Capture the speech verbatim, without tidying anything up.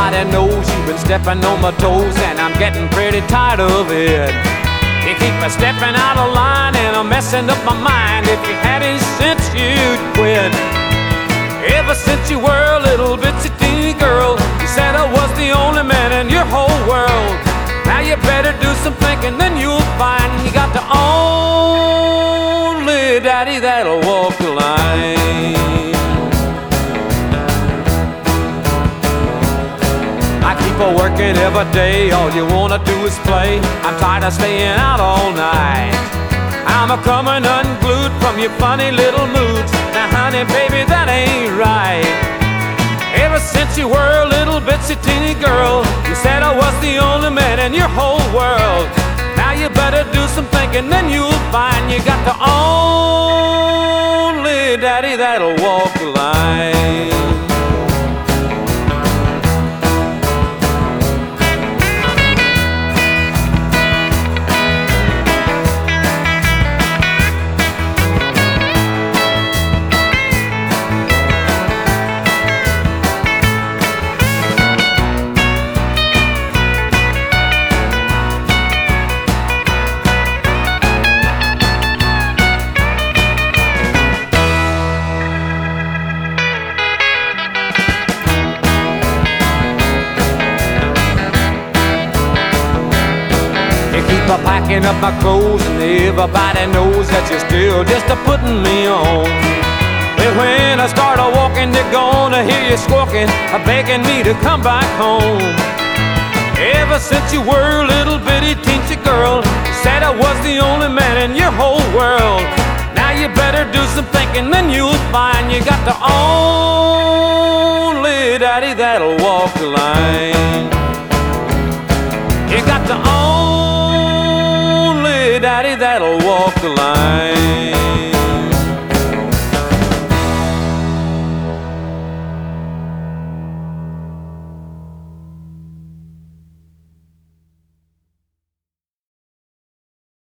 Everybody knows you've been stepping on my toes, and I'm getting pretty tired of it. You keep me stepping out of line and I'm messing up my mind. If you had any sense, you'd quit. Ever since you were a little bitsy teeny girl, you said I was the only man in your whole world. Now you better do some thinking, then you'll find you got the only daddy that'll walk the line. I keep a working every day, all you wanna do is play. I'm tired of staying out all night. I'm a coming unglued from your funny little moods. Now honey, baby, that ain't right. Ever since you were a little bitsy teeny girl, you said I was the only man in your whole world. Now you better do some thinking, then you'll find you got the only daddy that'll walk the line. Keep a packing up my clothes, and everybody knows that you're still just a putting me on. Well, when I start a walking, they're gonna hear you squawking, a begging me to come back home. Ever since you were a little bitty teensy girl, you said I was the only man in your whole world. Now you better do some thinking, then you'll find you got the only daddy that'll walk the line. You got the only daddy that'll walk the line.